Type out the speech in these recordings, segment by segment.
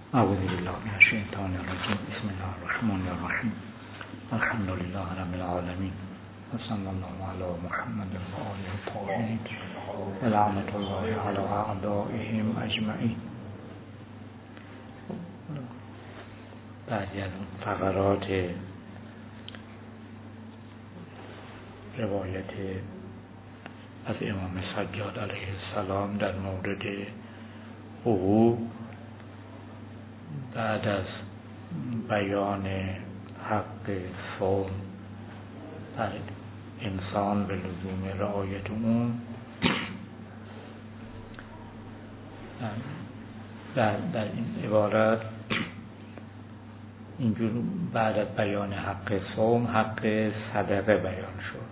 اعوذ بالله من الشیطان الرجیم. بسم الله الرحمن الرحیم. الحمد لله رب العالمین و صلی الله علی محمد و آله الطاهرین و لعنت الله علی اعدائهم اجمعین. بعضی از فقرات روایت از امام سجاد علیه السلام در مورد حقوق بعد از بیان حق صوم بر انسان به لزوم رعایت اون، در این عبارت اینجور بعد از بیان حق صوم حق صدقه بیان شد.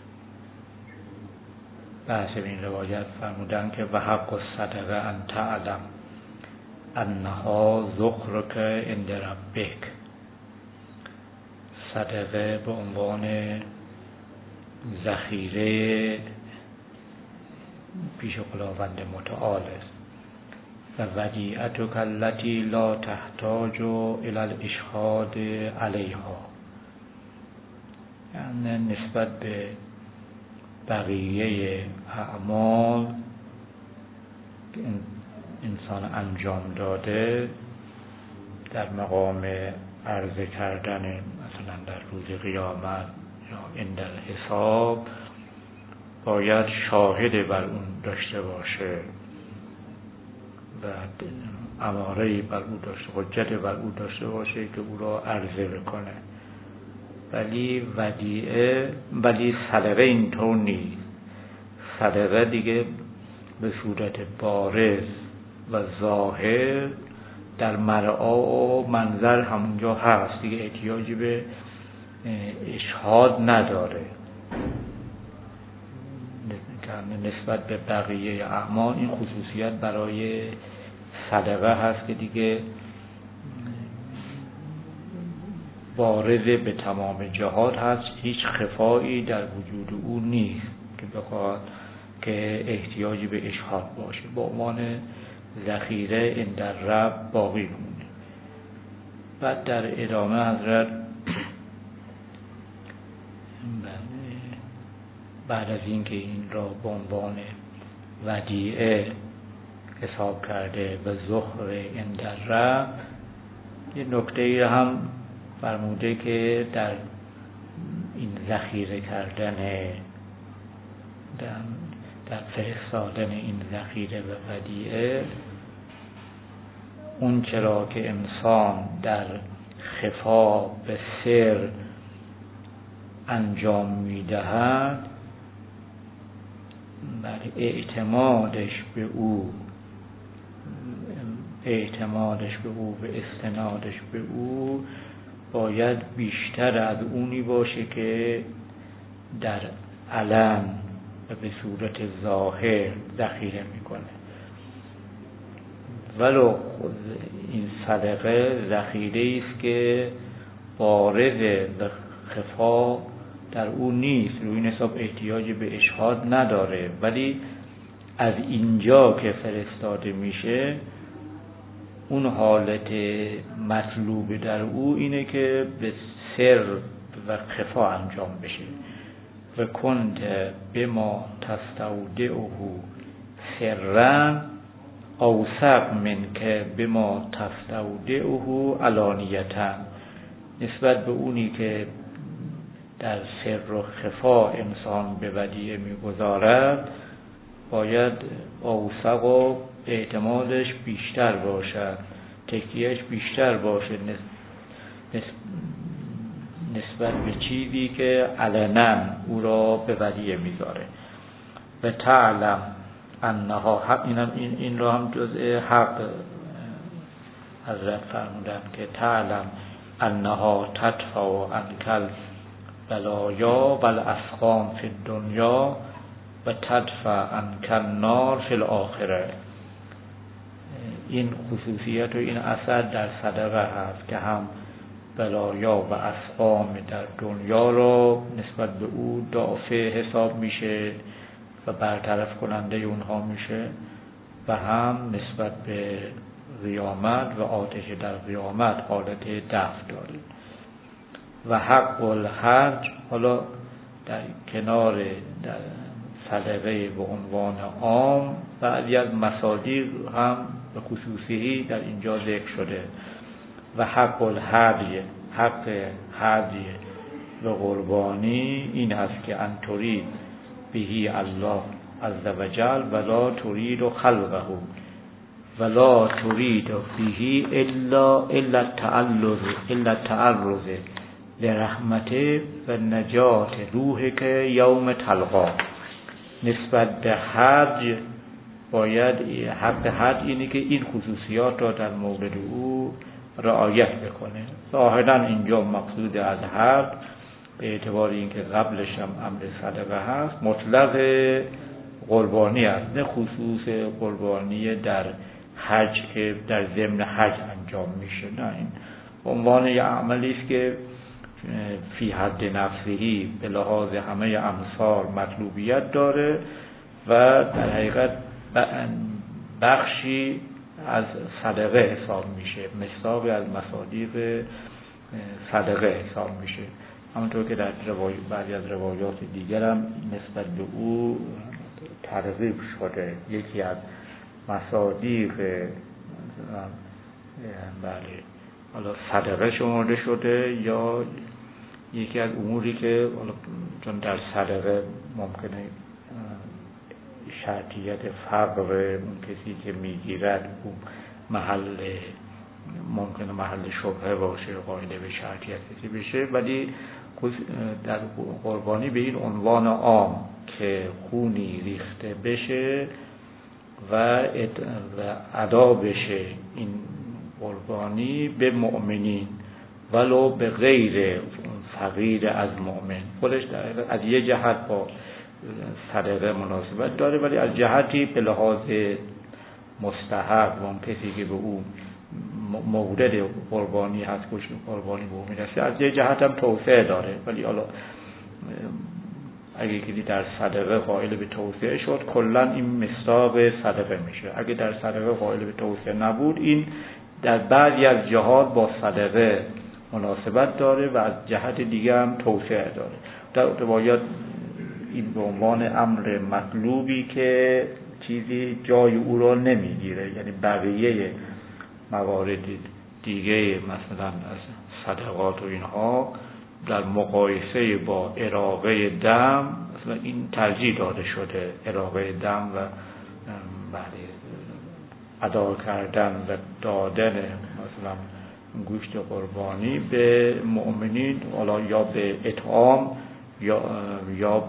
بحث این روایت فرمودن که و حق الصدقه ان تعلم انها ذخرک عند ربک. صدقه به عنوان ذخیره پیش خداوند متعال است و ودیعتک التي لا تحتاج الى الاشهاد علیها، یعنی نسبت به بقیه اعمال که انسان انجام داده در مقام عرضه کردن، مثلا در روز قیامت یا عند الحساب، باید شاهد بر اون داشته باشه و اماره بر او داشته، حجت بر او داشته باشه که او را عرضه بکنه. ولی صدقه اینطور نیست. صدقه دیگه به صورت بارز و ظاهر در مرعا و منظر همونجا هست دیگه، احتیاجی به اشهاد نداره. نسبت به بقیه اعمال این خصوصیت برای صدقه هست که دیگه بارز به تمام جهات هست، هیچ خفایی در وجود او نیست که بخواد که احتیاجی به اشهاد باشه، با عنوان ذخیره عند رب باقی مونه. بعد در ادامه حضرت بعد از اینکه این را به عنوان ودیعه حساب کرده و ذخر عند رب، یه نکته هم فرموده که در این ذخیره کردن، در فرستادن این ذخیره و ودیعه، اون چرا که انسان در خفا به سر انجام میدهد، بر اعتمادش به او و استنادش به او باید بیشتر از اونی باشه که در علن و به صورت ظاهر ذخیره میکنه. ولو این صدقه ذخیره است که بارز و خفا در او نیست، روی این حساب احتیاجی به اشهاد نداره، ولی از اینجا که فرستاده میشه اون حالت مطلوب در او اینه که به سر و خفا انجام بشه. و کنت بما تستودعه سرا اوثق من که بما تستودعه علانیتا. نسبت به اونی که در سر و خفا انسان به ودیعه میگذارد باید اوثق و اعتمادش بیشتر باشد، تکیهش بیشتر باشه نسبت به چیزی که علنا او را به ودیعه میذاره. و تعلم انها حق، این را هم جزء حق حضرت فرمودن که تعلم انها تدفع عنک البلایا و الاسقام فی الدنیا و تدفع عنک النار فی الاخره. این خصوصیت و این اثر در صدقه هست که هم بلایا و اسقام در دنیا رو نسبت به او دافع حساب میشه و برطرف کننده اونها میشه، و هم نسبت به قیامت و آتش در قیامت حالت دفع داره. و حق الحج حالا در کنار در صدقه به عنوان عام بعضی از مصادیق هم به خصوصی در اینجا ذکر شده. و حق الهدی، حق هدی و قربانی این است که ان ترید بهی الله عز وجل ولا ترید خلقه ولا ترید بهی الا التعرض لرحمته و نجات روحک یوم تلقا. نسبت به حج باید حق حج اینه که این خصوصیات را در مورد او رعایت بکنه. ظاهرا اینجا مقصود از حج به اعتبار اینکه قبلش هم امر صدقه هست مطلق قربانی است، نه خصوص قربانی در حج که در ضمن حج انجام میشه. نه، این عنوان یه عملی است که فی حد نفسهی به لحاظ همه امثال مطلوبیت داره و در حقیقت بخشی از صدقه حساب میشه، مصداقی از مصادیق صدقه حساب میشه. همونطور که در بعضی از روایات دیگر هم نسبت به او ترغیب شده. یکی از مصادیق بله حالا صدقه شمرده شده یا یکی از اموری که چون در صدقه ممکنه شرطیت فقر اون کسی که میگیرد اون ممکنه محل شبهه باشه، قائل به شرطیت کسی بشه، ولی در قربانی به این عنوان عام که خونی ریخته بشه و ادا بشه این قربانی به مؤمنین ولو به غیر فقیر از مؤمن. خودش از یه جهت با صدقه مناسبت داره ولی از جهتی به لحاظ مستحق و اون کسی که به اون مورد قربانی هست کش قربانی به اون میرسه از یه جهت هم توسعه داره. ولی حالا اگه کسی در صدقه قائل به توسعه شد کلا این مصداق صدقه میشه. اگه در صدقه قائل به توسعه نبود این در بعضی از جهات با صدقه مناسبت داره و از جهت دیگه هم توسعه داره. در روایات این به عنوان امر مطلوبی که چیزی جای او را نمیگیره، یعنی بقیه موارد دیگه مثلا از صدقات و اینها در مقایسه با اراقه دم مثلا این ترجیح داده شده. اراقه دم و ادا کردن و دادن مثلا گوشت قربانی به مؤمنین حالا یا به اطعام یا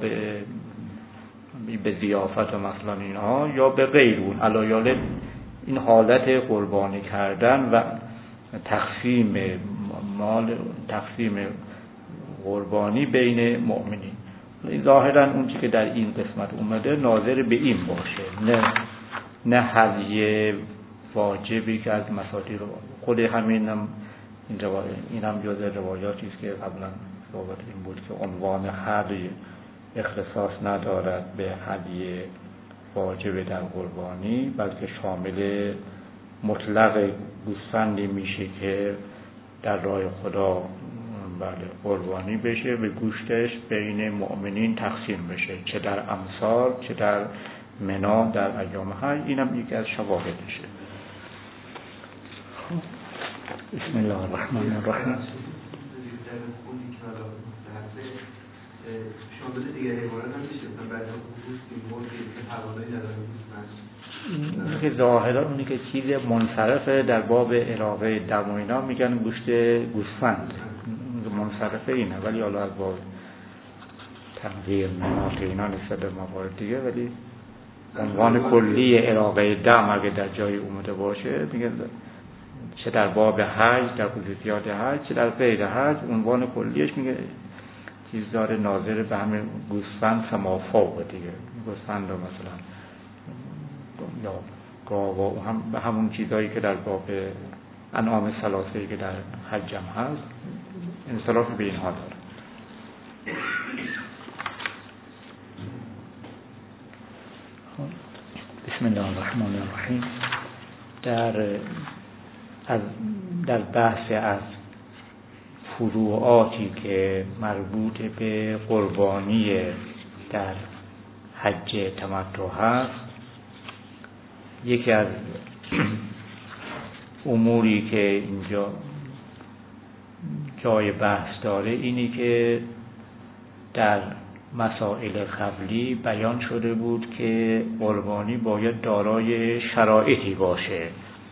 به ضیافت مثلا اینها یا به غیر اون علایال این حالت قربانی کردن و تقسیم مال تقسیم قربانی بین مؤمنین. ظاهرا اون چیزی که در این قسمت اومده ناظر به این باشه، نه هدیه واجبی که از مصادیق خود همین هم این هم جزء روایاتی است که قبلا صحبت این بود که عنوان هدیه اختصاص ندارد به هدیه واجب در قربانی بلکه شامل مطلق گوسفندی میشه که در راه خدا قربانی بشه، به گوشتش بین مؤمنین تقسیم بشه، چه در امسال چه در منا در ایام حج. اینم یکی از شواهدشه. بسم الله الرحمن الرحیم. شامل دیگه حیوانات هم میشه مثلا بعد گوشت مرغ که حواله‌ای نداره که ظاهرا اونی که چیز منصرفه در باب اراقه دم و اینا میگن گوشت گوسفند منصرفه اینه، ولی حالا از باب تنظیر مناطق اینا نسبت به موارد دیگه، ولی عنوان کلی اراقه دم اگه در جای اومده باشه میگن چه در باب حج در خصوصیات حج چه در غیر حج عنوان کلیش میگه چیز داره ناظر به همین گوسفند سمافوق دیگه، گوسفند رو مثلا یا گاو و هم به همون چیزایی که در باب انعام ثلاثه‌ای که در حج هم هست انصراف به اینها داره. بسم الله الرحمن الرحیم. در در بحث از فروعاتی که مربوط به قربانی در حج تمتع هست، یکی از اموری که اینجا جای بحث داره اینی که در مسائل قبلی بیان شده بود که قربانی باید دارای شرایطی باشه،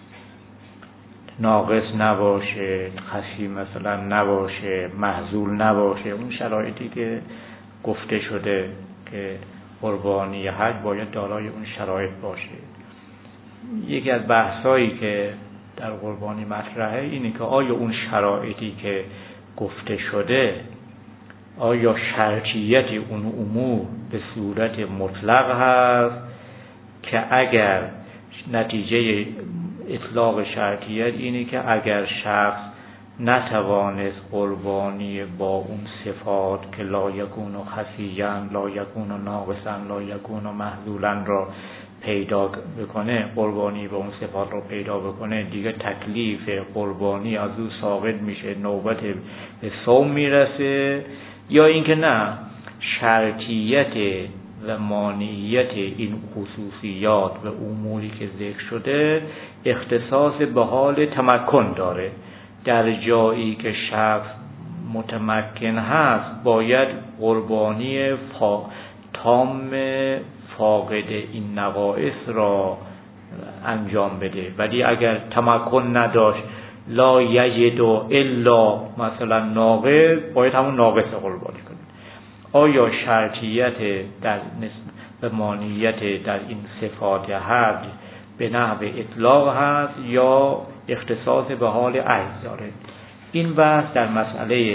ناقص نباشه، خسی مثلا نباشه، محذول نباشه. اون شرایطی که گفته شده که قربانی حج باید دارای اون شرایط باشه. یکی از بحثایی که در قربانی مطرحه اینه که آیا اون شرایطی که گفته شده، آیا شرطیت اون امور به صورت مطلق هست که اگر نتیجه اطلاق شرطیت اینه که اگر شخص نتوانست قربانی با اون صفات که لا یکون خفیًا، لا یکون ناقصاً، لا یکون محذولاً را پیدا بکنه، قربانی با اون صفات رو پیدا بکنه، دیگه تکلیف قربانی از او ساقط میشه، نوبت به صوم میرسه، یا اینکه نه، شرطیت و مانعیت این خصوصیات و اموری که ذکر شده اختصاص به حال تمکن داره. در جایی که شخص متمکن هست باید قربانی تام فاقد این نواقص را انجام بده، ولی اگر تمکن نداشت، لا یجد الا مثلا ناقص، باید همون ناقص قربانی کنه. آیا شرطیت در نسبت مانعیت در این صفات حج به نحو اطلاق هست یا اختصاص به حال عجز داره؟ این بحث در مسئله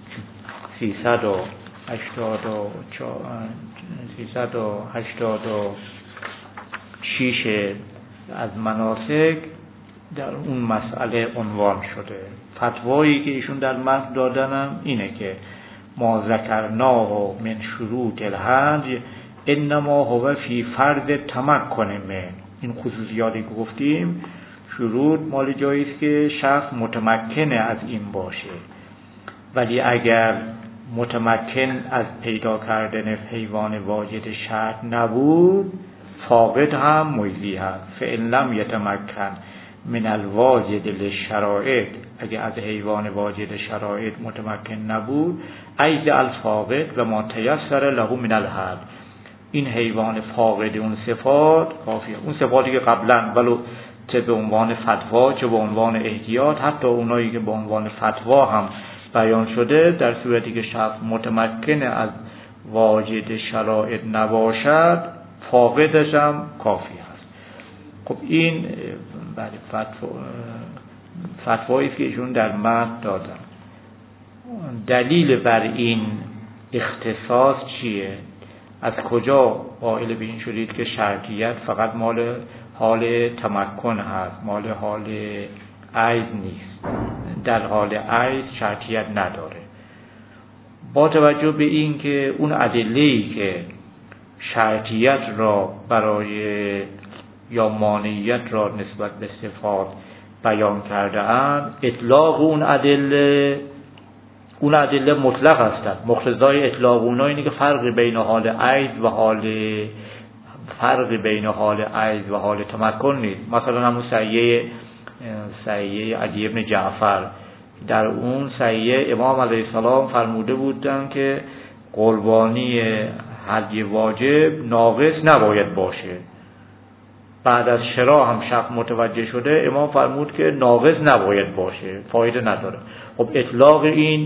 386 از مناسک در اون مسئله عنوان شده. فتوایی که ایشون در متن دادنم اینه که ما ذکرناه من شروط الحج انما هو فی فرض تمکن من. این خصوصیاتی که گفتیم شروط مال جایی است که شخص متمکن از این باشه، ولی اگر متمکن از پیدا کردن حیوان واجد شرط نبود، فاقد هم مجزی هست. فإن لم یتمکن من الواجد للشرائط، اگر از حیوان واجد شرایط متمکن نبود، عجز الفاقد و ما تیسر له من الحج، این حیوان فاقد اون صفات کافیه. اون صفاتی که قبلا ولو چه به عنوان فتوا چه به عنوان احتیاط، حتی اونایی که به عنوان فتوا هم بیان شده، در صورتی که شخص متمکن از واجد شرایط نباشد، فاقدش هم کافی هست. خب این فتوایی که ایشون در متن دادن. دلیل بر این اختصاص چیه؟ از کجا قائل به این شدید که شرطیت فقط مال حال تمکن هست، مال حال عجز نیست؟ در حال عجز شرطیت نداره. با توجه به این که اون ادله‌ای که شرطیت را برای یا مانعیت را نسبت به صفات بیان کرده اند، اطلاق اون ادله مطلق هستند. مقتضای اطلاق اونها اینه که فرق بین حال عجز و حال تمکن نیست. مثلا همون سعیه عدی بن جعفر، در اون سعیه امام علیه السلام فرموده بودند که قربانی هدی واجب ناقص نباید باشه. بعد از شرا هم شخص متوجه شده، امام فرمود که ناقص نباید باشه، فایده نداره. خب اطلاق این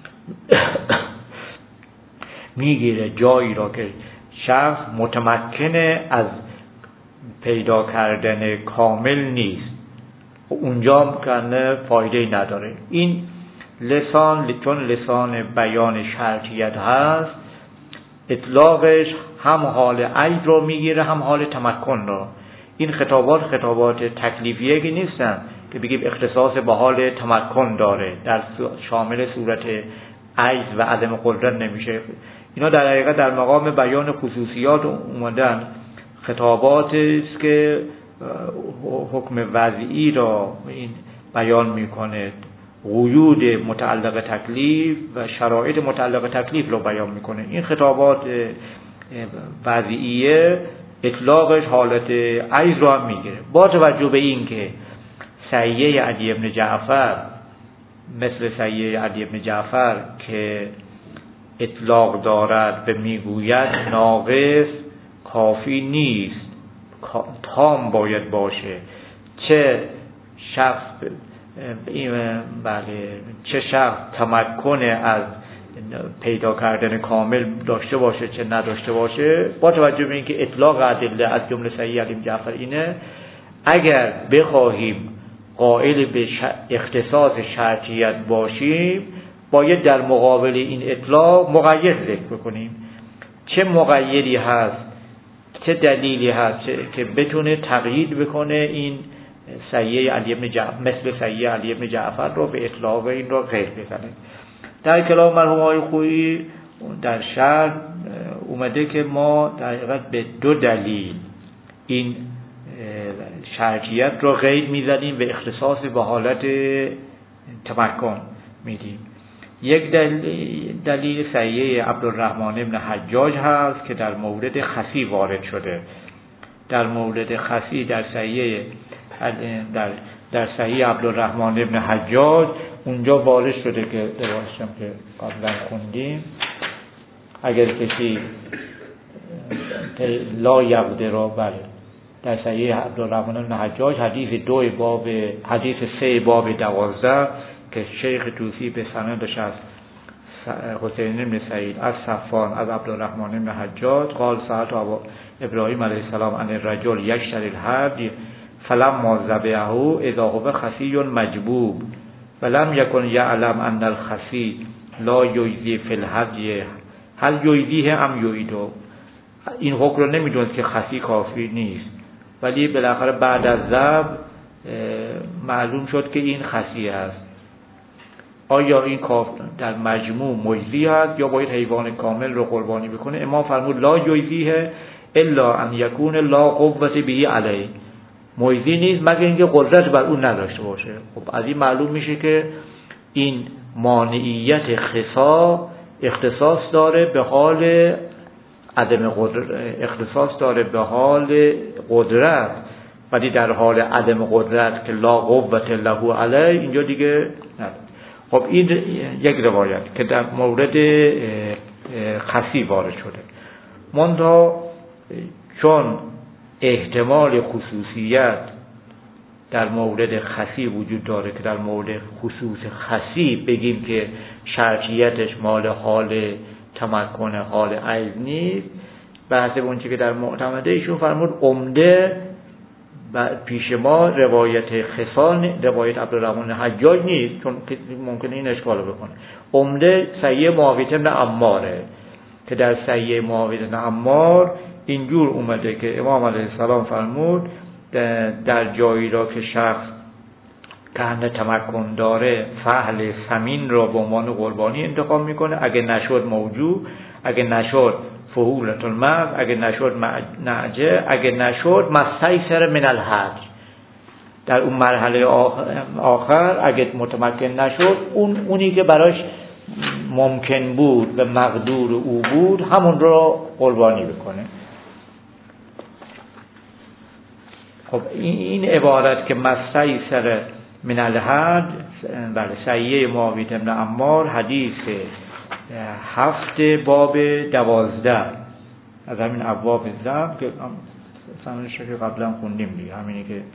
میگیره جایی را که شخص متمکنه از پیدا کردن کامل نیست، اونجا کنه فایده نداره. این چون لسان بیان شرطیت هست، اطلاقش هم حال عجز رو میگیره هم حال تمکن رو. این خطابات تکلیفیه که نیستن که بگیم اختصاص به حال تمکن داره، در شامل صورت عجز و عدم قدرت نمیشه. اینا در حقیقت در مقام بیان خصوصیات اومدن، خطاباتی است که حکم وضعی را، این بیان میکنه، قیود متعلق تکلیف و شرایط متعلق تکلیف رو بیان میکنه. این خطابات وضعیه اطلاقش حالت عجز رو هم میگیره. با توجه به این که سعیه علی ابن جعفر مثل سعیه علی ابن جعفر که اطلاق دارد و میگوید ناقص کافی نیست، تام باید باشه، چه شخص تمکن از پیدا کردن کامل داشته باشه چه نداشته باشه. با توجه به اینکه اطلاق ادله از جمله سعیه علی ابن جعفر اینه، اگر بخواهیم قائل به اختصاص شرطیت باشیم باید در مقابل این اطلاق مقید ذکر بکنیم. چه مقیدی هست، چه دلیلی هست که بتونه تقیید بکنه این سعیه علی ابن جعفر مثل سعیه علی ابن جعفر رو به اطلاق این رو غیر بزنه. در کلام مرحوم آقای خویی در شرح اومده که ما در حقیقت به دو دلیل این شرطیت رو غیر میزنیم و اختصاص به حالت تمکن میدیم. یک دلیل سعیه عبدالرحمن ابن حجاج هست که در مورد خسی وارد شده. در مورد خسی در صحیح عبدالرحمن ابن حجاج اونجا وارد شده که روایتشم که قبلا خوندیم، اگر کسی لا یقدر، بله در صحیح عبدالرحمن ابن حجاج حدیث 3 باب 12 که شیخ توسی به سندش از حسین بن سعید از صفوان از عبدالرحمن بن حجاج قال سألت ابراهیم علیه السلام عن الرجل یشتری الهدی فلما ذبحه اذا هو خسی مجبوب ولم یکن یعلم ان الخسی لا یجزی فی الهدی هل یجزیه ام یعیدو. این حکم رو نمیدونست که خسی کافی نیست، ولی بالاخره بعد از ذبح معلوم شد که این خسی است. آیا این در مجموع مجزی هست یا باید حیوان کامل رو قربانی بکنه؟ امام فرمود لا یجزیه الا ان یکون لا قوة به علیه، مجزی نیست مگر اینکه قدرت بر اون نداشته باشه. خب از این معلوم میشه که این مانعیت خصا اختصاص داره به حال عدم قدرت، اختصاص داره به حال قدرت، ولی در حال عدم قدرت که لا قوة له علیه اینجا دیگه نداره. خب این یک روایت که در مورد خسی وارد شده. منتها چون احتمال خصوصیت در مورد خسی وجود داره که در مورد خصوص خسی بگیم که شرطیتش مال حال تمکن حال عیب نیست، به حسب اون چی که در معتمده ایشون فرمود عمده پیش ما روایت خصان روایت عبدالرحمن حجاج نیست، چون ممکنه این اشکال بکنه. عمده صحیح معاویه بن عماره که در صحیح معاویه بن عمار اینجور اومده که امام علیه السلام فرمود در جایی را که شخص که تمکن داره فحل سمین را به عنوان قربانی انتخاب میکنه، اگه نشد موجود، اگه نشد فهولت المعز، اگه نشد نعجه، اگه نشد مستیسر من الحج. در اون مرحله آخر اگه متمکن نشد اونی که براش ممکن بود و مقدور او بود همون را قربانی بکنه. خب این عبارت که مستیسر من الحج، بله صحیح معاویه بن عمار حدیث 7 باب 12 از همین ابواب ذبح که سمنش که قبلا خوندیم دیگه، همینی که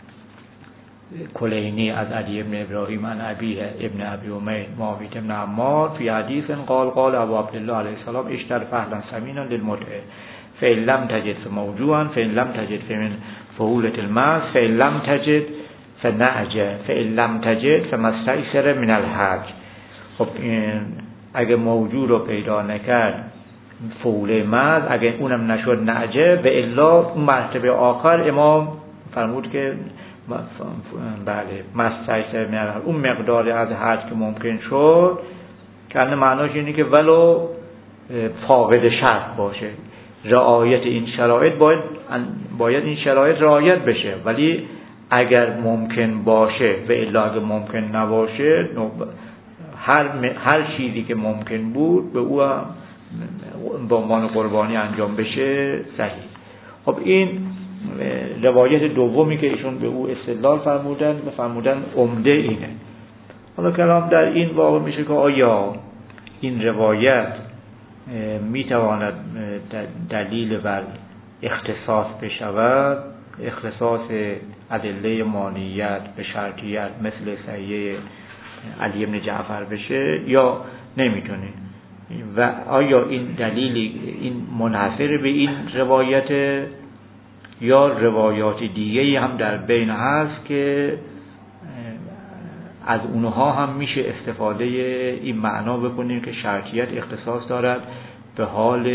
کلینی از علی ابن ابراهیم عن ابی ابن ابی امیر معاویه بن عمار فی حدیث قال ابو عبدالله علیه السلام اشتر فحلا سمینا للمتعه فإن لم تجد فموجوعا فإن لم تجد فمن فهولة المعز فإن لم تجد فنعجه فإن لم تجد فمستیسر من الحج. خب اگه موجود رو پیدا نکرد فوله معز، اگه اونم نشد نعجه، و الا مرتبه آخر امام فرمود که بله مستیسر من الحج، اون مقدار از حج که ممکن شد، که معناش اینه که ولو فاقد شرط باشه، رعایت این شرایط باید این شرایط رعایت بشه، ولی اگر ممکن باشه و الا اگر ممکن نباشه هر چیزی که ممکن بود به او هم به عنوان قربانی انجام بشه صحیح. خب این روایت دومی که ایشون به او استدلال فرمودن عمده اینه. حالا کلام در این واقع میشه که آیا این روایت میتواند دلیل بر اختصاص بشود، اختصاص ادله مانعیت به شرطیت مثل صحیح علی بن جعفر بشه یا نمیتونه، و آیا این دلیل این منحصر به این روایت یا روایات دیگه هم در بین هست که از اونها هم میشه استفاده این معنا بکنیم که شرطیت اختصاص دارد به حال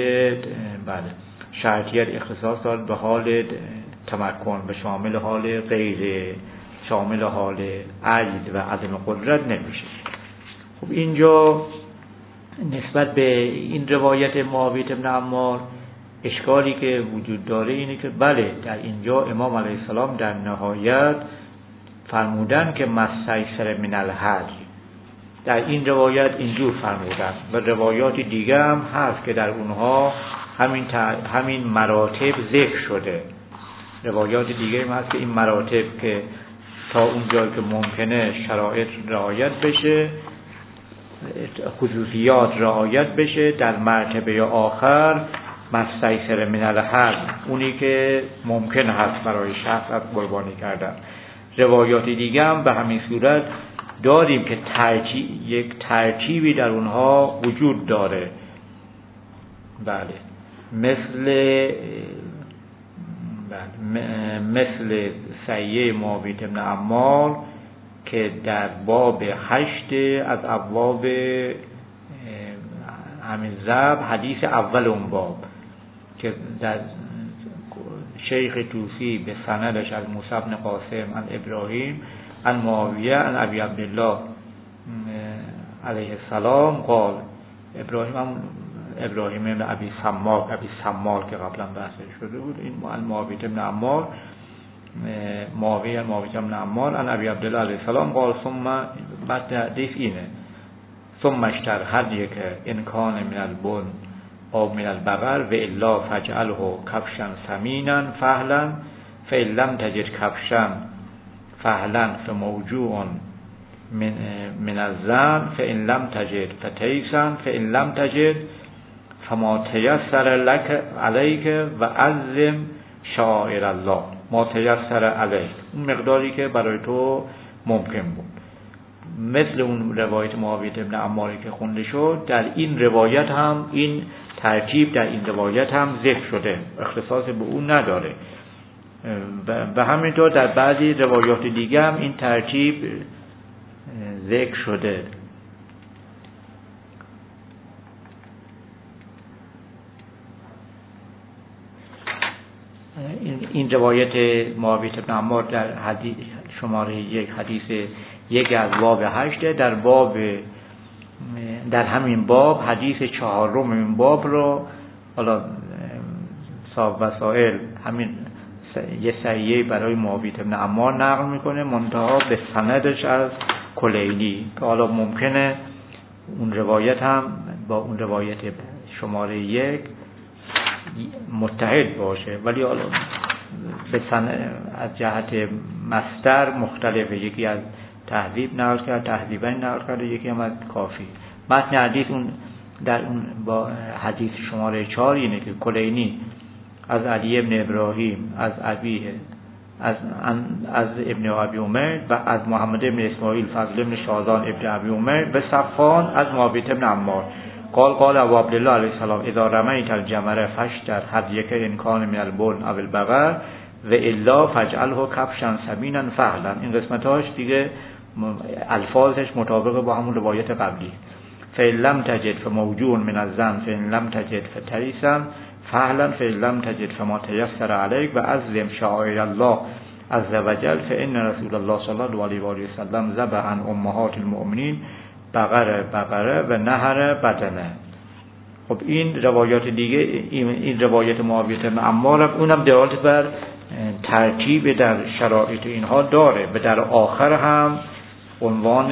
شرطیت اختصاص دارد به حال تمکن، به شامل حال غیر، شامل حال عجز و عدم قدرت نمیشه. خب اینجا نسبت به این روایت معاویه بن عمار اشکالی که وجود داره اینه که بله در اینجا امام علیه السلام در نهایت فرمودن که مستیسر من الهدی، در این روایت اینجور فرمودن و روایات دیگه هم هست که در اونها همین مراتب ذکر شده. روایات دیگه هم هست که این مراتب که تا اون جایی که ممکنه شرایط رعایت بشه، خصوصیات رعایت بشه، در مرتبه آخر مستیسر من الهدی، اونی که ممکن هست برای شخص از قربانی کردن. روایات دیگه هم به همین صورت داریم که یک ترتیبی در اونها وجود داره. بله مثل صحیح معاویه بن عمار که در باب 8 از ابواب همین ذبح، حدیث اول اون باب که در شیخ توسی به سندش از موسی بن قاسم عن ابراهیم عن معاویه عن ابی عبدالله علیه السلام قال، ابراهیم بن ابی سمار که قبلا بحثش شده بود، این معاویه بن عمار معاویه بن عمار عن ابی عبدالله علیه السلام قال ثم بعد حدیث اینه ثم اشتر هدیک ان کان من البن او من البقر و الا فجعله کبشا سمینا فهلا فإن لم تجد کبشا فهلا فموجوع من الزن فإن لم تجد فتیسا فإن لم تجد فما تیسر لك علیک و عظم شعائر الله، ما تیسر علیک، اون مقداری که برای تو ممکن بود. مثل اون روایت معاویه بن عمار که خونده شد، در این روایت هم این ترتیب در این روایت هم ذکر شده، اختصاص به اون نداره و همینطور در بعضی روایات دیگه هم این ترتیب ذکر شده. این روایت معاویه بن عمار در حدیث شماره 1 حدیث 1 از باب 8 در همین باب حدیث 4 این باب رو حالا صاحب وسائل همین یه صحیحه برای معاویه بن عمار نقل میکنه منتها به سندش از کلینی که حالا ممکنه اون روایت هم با اون روایت شماره 1 متحد باشه، ولی حالا به از جهت مصدر مختلفه، یکی از تهذیب نقل کرد، تهذیبا نقل کرد، یکی هم از کافی. متن حدیث اون در اون با حدیث شماره 4 اینه که کلینی از علی ابن ابراهیم از ابیه از ابن ابی عمر و از محمد ابن اسماعیل فضل ابن شازان ابن ابی عمر و صفان از معاویه بن عمار قال ابو عبدالله علیه السلام اذا رمیت الجمره فاشتر هدیک ان کان من البن او البقر و الا فجعله کبشا سمینا فهلا. این قسمتاش دیگه الفاظش مطابق با همون روایت قبلی. فإن لم تجد فموجوع من الزن فإن لم تجد فتریسا فهلا فإن لم تجد فما تيسر عليك و عظم شعائر الله عز وجل فإن رسول الله صلی الله علیه و آله و سلم ذبح عن امهات المؤمنین بقره و نهر بدنه. خب این روایات دیگه، این روایت معاویه بن عمار اونم دلالت بر ترتیب در شرایط اینها داره و در آخر هم عنوان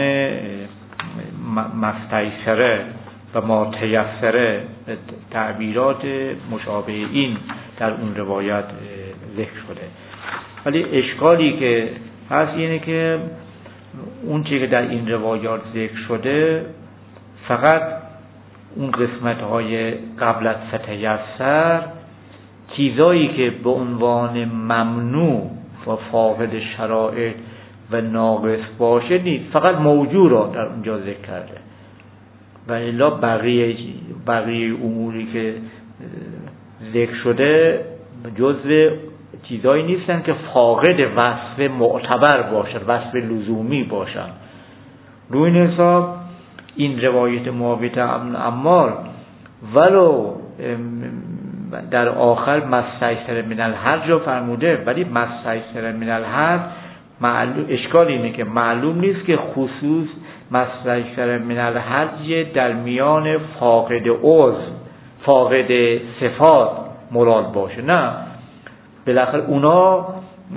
مستیسره و ما تیسره تعبیرات مشابه این در اون روایت ذکر شده. ولی اشکالی که هست اینه که اون چیزی که در این روایات ذکر شده فقط اون قسمت‌های قبل از فتیسر چیزایی که به عنوان ممنوع و فاقد شرایط و ناقص باشه نیست، فقط موجود را در اونجا ذکر کرده و الا بقیه اموری که ذکر شده جزء چیزایی نیستن که فاقد وصف معتبر باشن، وصف لزومی باشن. روی این حساب این روایت معاویه بن عمار ولو در آخر مستیسر من الحج رو فرموده، ولی مستیسر من الحج اشکال اینه که معلوم نیست که خصوص مستیسر من الحج در میان فاقد عضو، فاقد صفات مراد باشه. نه، بالاخره اونا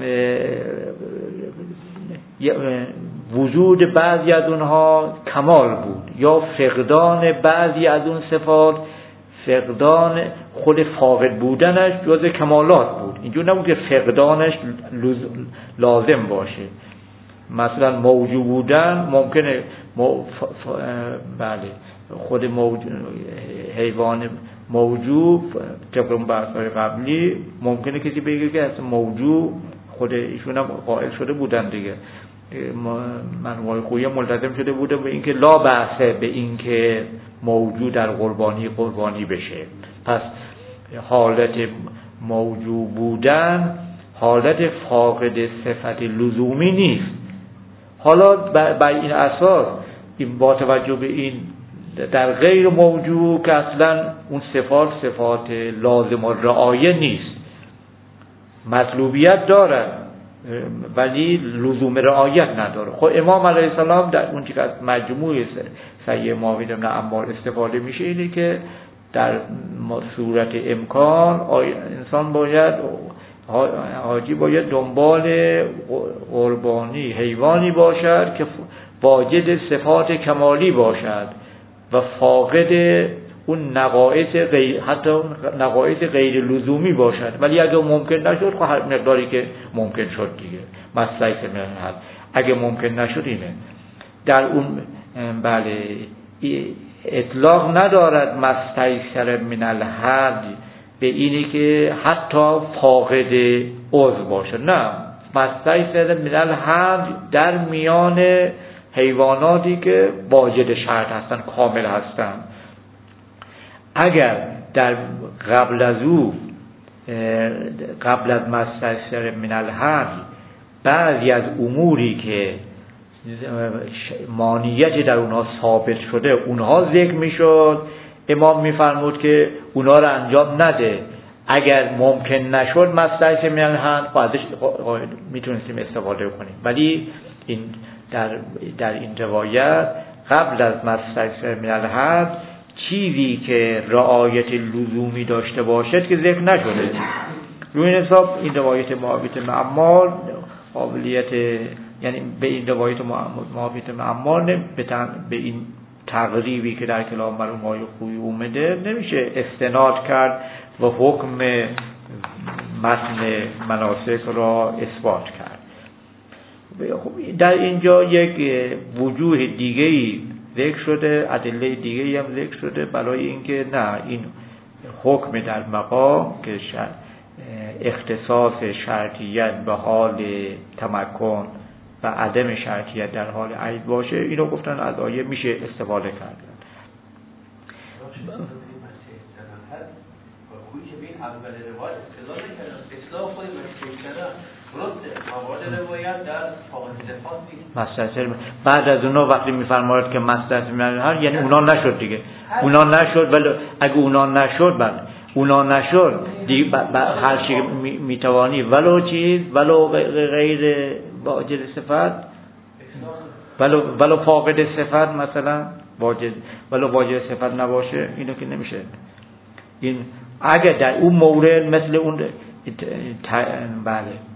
وجود بعضی از اونها کمال بود یا فقدان بعضی از اون صفات، فقدان خود فاقد بودنش جز کمالات بود. اینجور نبود که فقدانش لازم باشه. مثلا موجود بودن ممکنه بله خود حیوان موجود طبق اون بحث‌های قبلی ممکنه کسی بگه که اصلا موجود خود ایشون هم قائل شده بودن دیگه، منوای خویی ملتزم شده بوده به اینکه لا بحثه به اینکه موجود در قربانی بشه. پس حالت موجود بودن حالت فاقد صفت لزومی نیست. حالا بر این اساس با توجه به این در غیر موجود که اصلا اون صفات لازم و رعایه نیست، مطلوبیت داره ولی لزوم رعایت نداره. خب امام علیه السلام در اون که از مجموع سیه معاویه بن عمار استفاده میشه اینه که در صورت امکان انسان باید حاجی باید دنبال قربانی حیوانی باشد که واجد صفات کمالی باشد و فاقد اون نقائص حتی نقائص غیر لزومی باشد. ولی اگه ممکن نشد خب هر مقداری که ممکن شد دیگه مسئله حل. اگه ممکن نشد اینه در اون بله اطلاق ندارد مستیسر من الحج به اینی که حتی فاقد عضو باشه. نه، مستیسر من الحج در میان حیواناتی که واجد شرط هستن، کامل هستن. اگر در قبل از مستیسر من الحج بعضی از اموری که مانیت در اونها ثابت شده اونها ذکر میشد، امام میفرمود که اونها رو انجام نده. اگر ممکن نشد مستیسر من الحج ازش میتونستیم استفاده کنیم. ولی این در این روایت قبل از مستیسر من الحج چیزی که رعایت لزومی داشته باشد که ذکر نشده. روی این حساب این روایت معاویه بن عمار قابلیت، یعنی به این روایت معاویه بن عمار به این تقریبی که در کلام مرحوم آقای خویی اومده نمیشه استناد کرد و حکم متن مناسک را اثبات کرد. در اینجا یک وجوه دیگه‌ای ذکر شده، ادله دیگه‌ای هم ذکر شده برای اینکه نه این حکم در مقام که اختصاص شرطیت به حال تمکن و عدم شرطیت در حال عید باشه، اینو گفتن از آیه میشه استفاده کرد. مستیسر بعد از اونا وقتی میفرماید که مستیسر من یعنی اونا نشد دیگه، اونا نشد. ولی اگه اونا نشد بعد اونا نشد دیگه هر چی میتوانی ولو غیر واجد صفت ولو فاقد صفت مثلا ولو واجد صفت نباشه اینو که نمیشه. این اگه در اون مورد مثل اون بله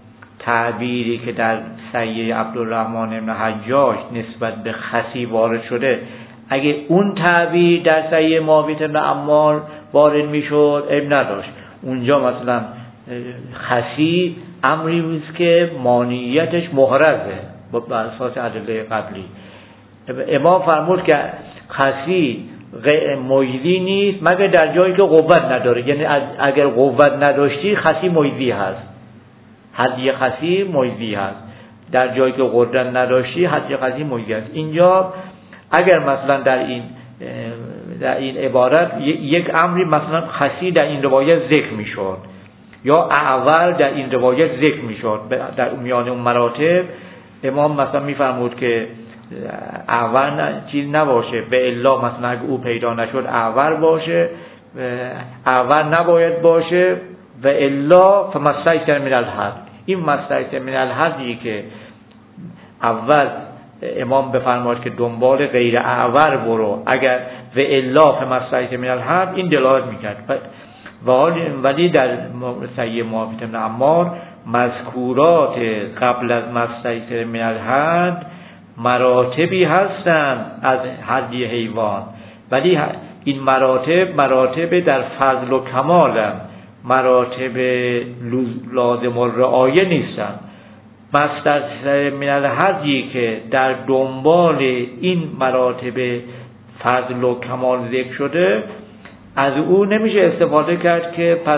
تعبیری که در سیه عبدالرحمن بن حجاج نسبت به خسی وارد شده، اگه اون تعبیر در سیه معاویه بن عمار وارد میشد اب نداشت. اونجا مثلا خسی امری بود که مانعیتش محرزه بر اساس ادله قبلی. امام فرمود که خسی مویزی نیست مگر در جایی که قوت نداره، یعنی اگر قوت نداشتی خسی مویزی هست، حدی خسی مویزی هست، در جایی که قدرت نداشتی حدی خسی مویزی هست. اینجا اگر مثلا در این عبارت یک امری مثلا خسی در این روایت ذکر میشد یا اعور در این روایت ذکر میشد در میان اون مراتب، امام مثلا میفرمود که اعور چیز نباشه، به الا مثلا اگه او پیدا نشد اعور باشه، اعور نباید باشه، و الا فمستیسر من الحد. این مستیسر من الحدی که اول امام بفرماد که دنبال غیر اعور برو، اگر و الا فمستیسر من الحد، این دلالت میکرد. ولی در سیه معاویه بن عمار مذکورات قبل از مستیسر من الحد مراتبی هستند از حدی حیوان، ولی این مراتب در فضل و کمال، مراتب لازم الرعایه نیستند. مستیسر من الحدی که در دنبال این مراتب فضل و کمال ذکر شده، از او نمیشه استفاده کرد که پس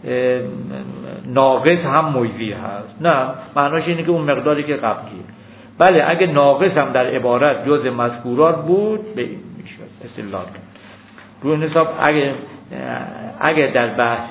ناقص هم مویزی هست. نه، معناش اینه که اون مقداری که قبلیه. بله، اگه ناقص هم در عبارت جز مذکورات بود به این میشه استدلال کرد. روی حساب اگه در بحث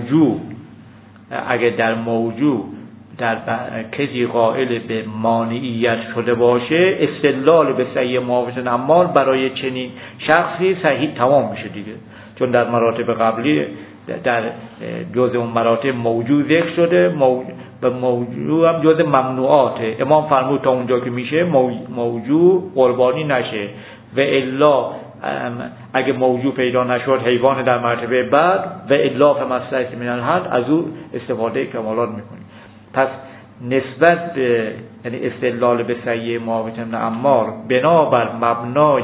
موضوع در کسی قائل به مانعیت شده باشه، استدلال به سیه معاویه بن عمار برای چنین شخصی صحیح تمام میشه دیگه، چون در مراتب قبلی در جزء اون مراتب موضوع ذکر شده و موضوع هم جزء ممنوعاته. امام فرمود تا اونجا که میشه موضوع قربانی نشه، و الا اگه موضوع پیدا نشد حیوان در مرتبه بعد، و الا فمستیسر من الحد، از او استفاده کمالات میکنیم. پس نسبت به یعنی استدلال به سیه معاویه بن عمار بنابر مبنای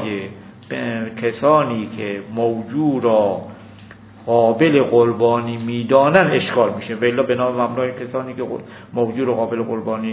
کسانی که موضوع را قابل قربانی میدانن اشکال میشه، ولی بنابر مبنای کسانی که موضوع را قابل قربانی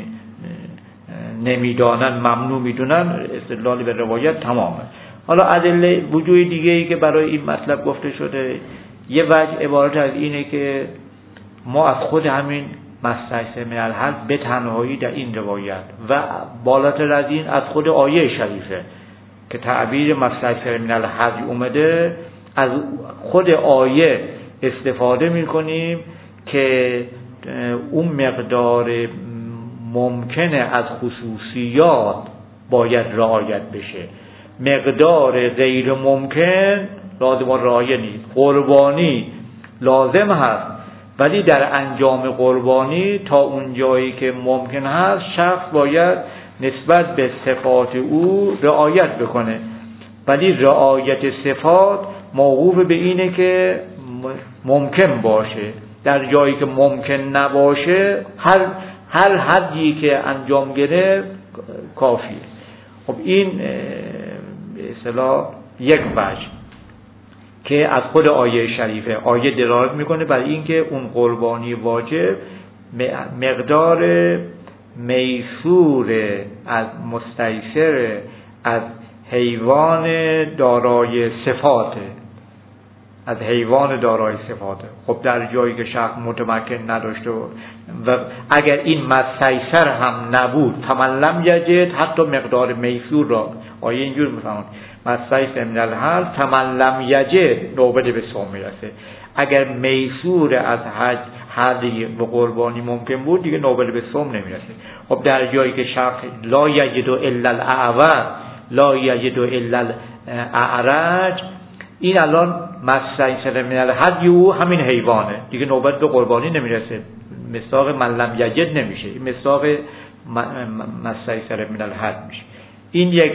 نمیدانن، ممنوع میدونن، استدلال به روایت تمامه. حالا ادله وجوه دیگه ای که برای این مطلب گفته شده، یه وجه عبارت از اینه که ما از خود همین مستیسر من الحد به تنهایی در این روایت و بالاتر از این از خود آیه شریفه که تعبیر مستیسر من الحد اومده، از خود آیه استفاده میکنیم که اون مقدار ممکنه از خصوصیات باید رعایت بشه، مقدار غیر ممکن لازم رعایت نیست. قربانی لازم هست، ولی در انجام قربانی تا اون جایی که ممکن هست شخص باید نسبت به صفات او رعایت بکنه، ولی رعایت صفات موقوف به اینه که ممکن باشه. در جایی که ممکن نباشه هر حدی که انجام گرفت کافیه. خب این به اصطلاح یک وجه که از خود آیه شریفه، آیه دلالت میکنه برای اینکه اون قربانی واجب مقدار میسور از مستیسر از حیوان دارای صفاته، از حیوان دارای صفاته. خب در جایی که شخص متمکن نداشته و اگر این مستیسر هم نبود، تملم یجد، حتی مقدار میسور را آیه اینجور میفهمند مستیسر من الحد تملم یجد نوبت به صوم میرسه. اگر میسور از حدی و قربانی ممکن بود دیگه نوبت به صوم نمیرسه. خب در جایی که شخص لا یجد الا الاعور لا یجد الا الاعرج، این الان مستیسر من الحد او همین حیوانه دیگه، نوبت به قربانی نمیرسه، مصداق من لم یجد نمیشه، این مصداق مستیسر من الحد میشه. این یک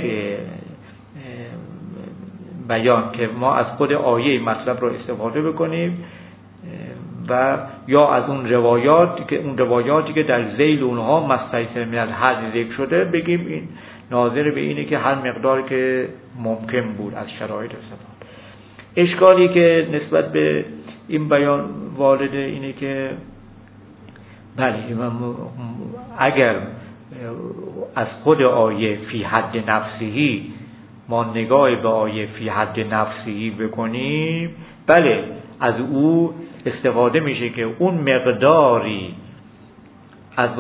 بیان که ما از خود آیه مطلب رو استفاده بکنیم و یا از اون روایاتی که در ذیل اونها مستیسر من الحد ذکر شده بگیم این ناظر به اینه که هر مقدار که ممکن بود از شرایط صفات. اشکالی که نسبت به این بیان وارد اینه که بله اگر از خود آیه فی حد نفسهی ما نگاه به آیه فی حد نفسهی بکنیم، بله از او استفاده میشه که اون مقداری از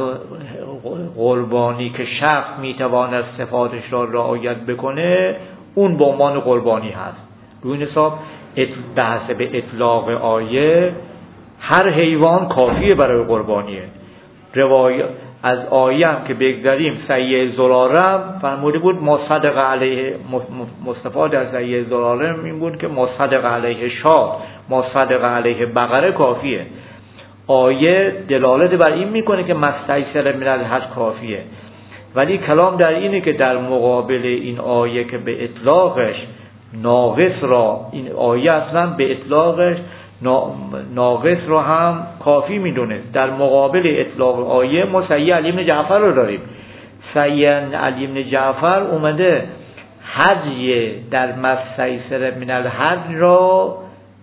قربانی که شخص میتواند صفاتش را رعایت بکنه اون به عنوان قربانی هست. روی این حساب بحث به اطلاق آیه هر حیوان کافیه برای قربانیه. روایت از آیه هم که بگذاریم سیه زرارم فرموده بود ما صدق علیه مصطفی در سیه زرارم این بود که ما صدق علیه شاد ما صدق علیه بقره کافیه. آیه دلالت بر این میکنه که مستیسر من الحج کافیه، ولی کلام در اینه که در مقابل این آیه که به اطلاقش ناقص را، این آیه اصلا به اطلاقش ناقص را هم کافی میدونه. در مقابل اطلاق آیه ما سیه علی بن جعفر رو داریم. سیه علی بن جعفر اومده هدی در مستیسر من الحج را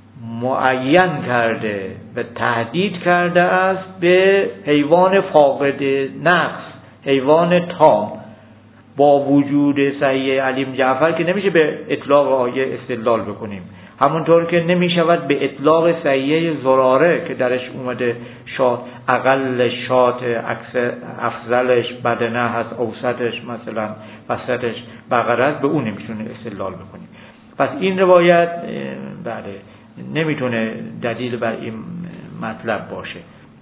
معین کرده و تهدید کرده است به حیوان فاقد نقص، حیوان تام. با وجود صحیح علی بن جعفر که نمیشه به اطلاق آیه استدلال بکنیم، همونطور که نمیشود به اطلاق صحیح زراره که درش اومده شات اقل شات افضلش بدنه هست، اوسطش مثلا وسطش بقره است، به اون نمیتونه استدلال بکنیم. پس این روایت بله نمیتونه دلیل بر این مطلب باشه.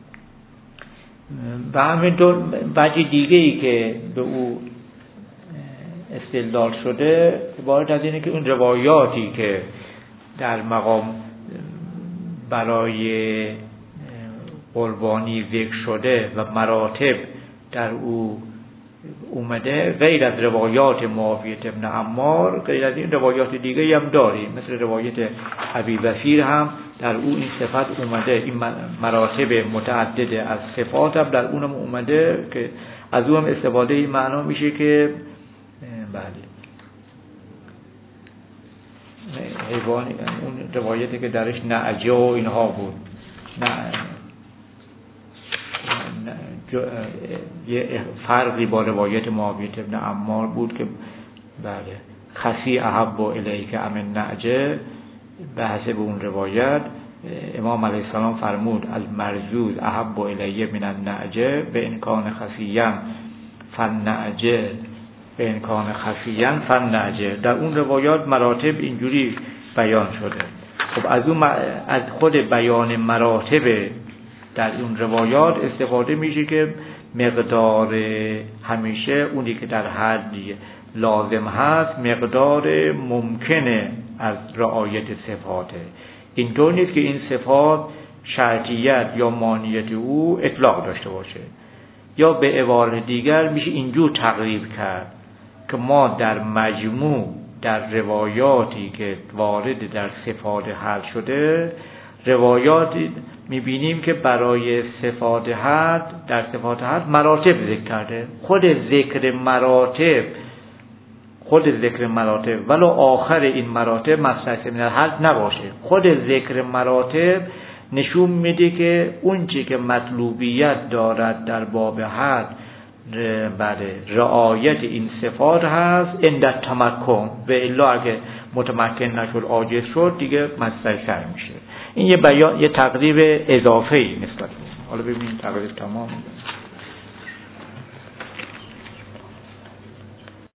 و همینطور وجه دیگه ای که به او استدلال شده عبارت از اینه که اون روایاتی که در مقام برای قربانی ذکر شده و مراتب در او اومده غیر از روایات معاویه ابن عمار، غیر از این روایات دیگه هم داریم، مثل روایت ابی بصیر هم در او این صفت اومده، این مراتب متعدد از صفات هم در اونم اومده که از اون هم استفاده این معنا میشه که بله حیوانی، اون روایتی که درش نعجه و اینها بود، یه فرقی با روایت معاویه ابن عمار بود که بله خسی احب الیک ام النعجه. به حسب اون روایت امام علیه السلام فرمود المرزوز احب الیه من النعجه به امکان خفیاً فالنعجه به امکان خفیاً فالنعجه. در اون روایات مراتب اینجوری بیان شده. خب از خود بیان مراتب در اون روایات استفاده میشه که مقدار همیشه اونی که در حدی لازم هست مقدار ممکنه از رعایت صفاته. اینطور نیست که این صفات شرطیت یا مانعیت او اطلاق داشته باشه. یا به عبارت دیگر میشه اینجور تقریب کرد که ما در مجموع در روایاتی که وارد در صفات حل شده روایاتی میبینیم که برای صفات حد در صفات حد مراتب ذکر کرده. خود ذکر مراتب ولو آخر این مراتب مستثنی من الحد نباشه، خود ذکر مراتب نشون میده که اون چی که مطلوبیت دارد در باب حد بله رعایت این صفات هست اندر تمکن، و الا اگه متمکن نشد عاجز شد دیگه مستثنی میشه. این یه تقریب اضافه‌ای نسبت. حالا ببینیم تقریب تمام